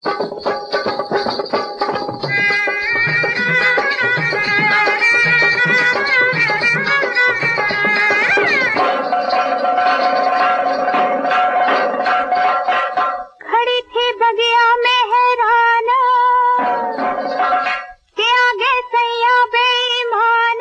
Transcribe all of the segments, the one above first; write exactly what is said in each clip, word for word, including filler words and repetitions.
खड़ी थी बगिया में हैरान के आगे सैया बेईमान,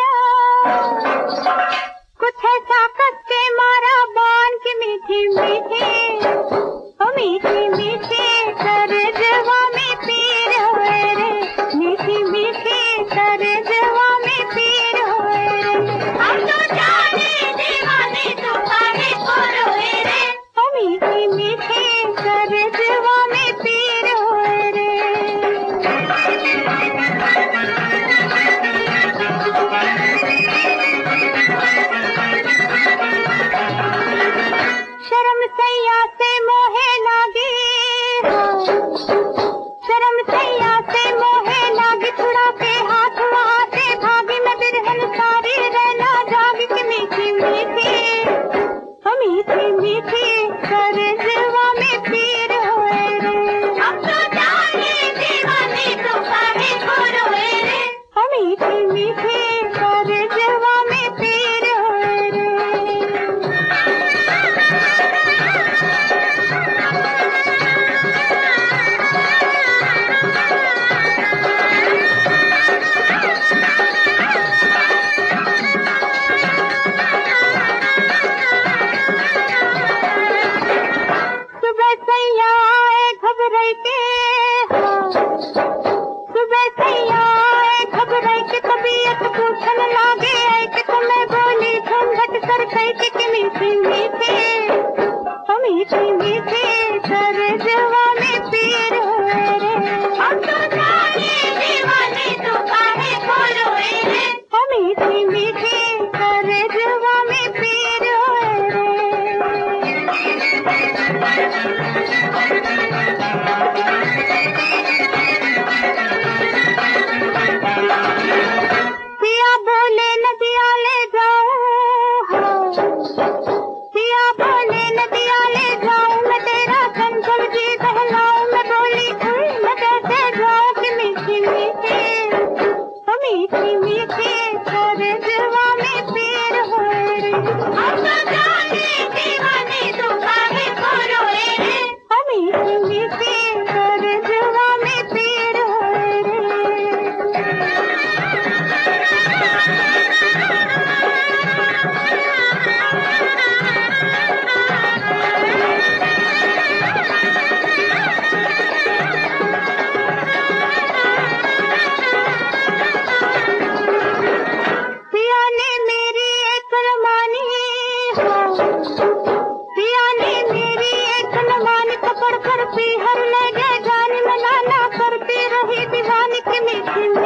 कुछ ऐसा कस के मारा बान की मीठी मीठी ओ मीठी मीठी सरजवा में पीर होए रे, मीठी मीठी सरजवा में पीर होए रे। हम तो जाने दीवाने तो काहे को रोए रे, ओ मीठी मीठी सरजवा में पीर होए रे। शर्म सैया से मोहे लागी हो, शर्म सैया से मोहे लागी, छुड़ा के हाथ वहाँ से भागी, मैं बिरहन सारी रहना जागी कि मीठी मीठी ओ मीठी मीठी सरजवा में पीर होए रे। हम तो जाने दीवाने तो काहे को रोए रे, ओ मीठी मीठी सरजवा में पीर होए रे। सुबह सैया आए घबराई के हो, सुबह सैया आए घबराई के, तबीयत पूछन लागे आई के, तो मैं बोली घूंघट सर कई के कि मीठी मीठी ओ मीठी मीठी सरजवा में पीर होए रे। हम तो जाने दीवाने तो काहे को रोए रे, ओ मीठी मीठी सरजवा में पीर होए रे। पिया बोले नदिया ले जाऊं हो, पिया बोले नदिया ले जाऊं, मैं तेरा कंचन जी बहलाऊं, मैं बोली उई मैं कैसे जाऊं कि मीठी मीठी ओ मीठी मीठी सरजवा में पीर होए रे। हम तो जाने दीवाने तो काहे को रोए रे, ओ मीठी मीठी सरजवा में पीर होए रे। पिया ने मेरी एक रमानी हो, पिया ने मेरी एक रमानी, पकड़ कर पीहर ले गए जानी, मना ना करती रही दीवानी की मीठी